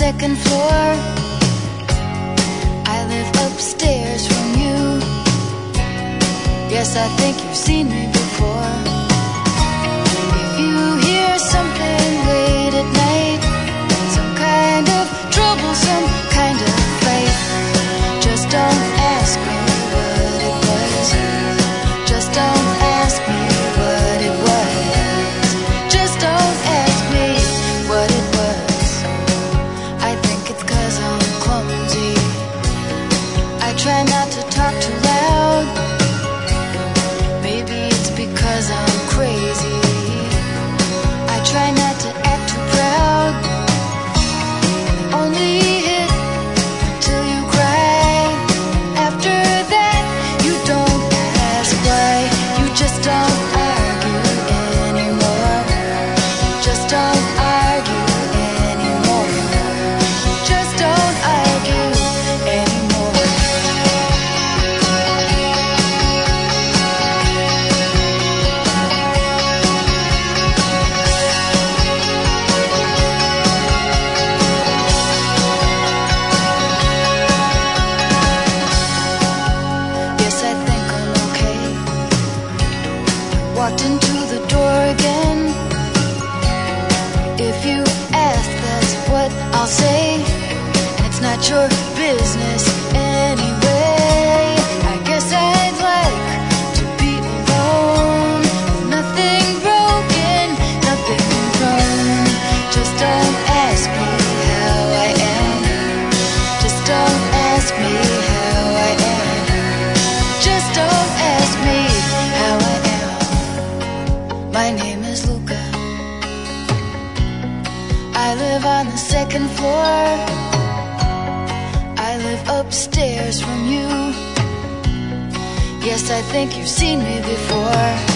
second floor. I live upstairs from you. Yes, I think you've seen me before. If you hear something late at night, some kind of trouble, some kind of fight, just don't ask me what it was. Just don't ask me what it was. Just don't ask me what it was. I think it's 'cause I'm clumsy. I try not to talk too loud. Maybe it's because I'm crazy. I try not to act too proud. Only hit till you cry. After that, you don't ask why. You just don't argue anymore. Just don't argue anymore. Just don't argue anymore. Yes, I think I'm okay. Walked into the door again. If you ask, that's what I'll say. And it's not your business anyway. I guess I'd like to be alone, with nothing broken, nothing wrong. Just don't ask me how I am. Just don't ask me how I am. Just don't ask me how I am. My name is Luca. I live on the second floor. I live upstairs from you. Yes, I think you've seen me before.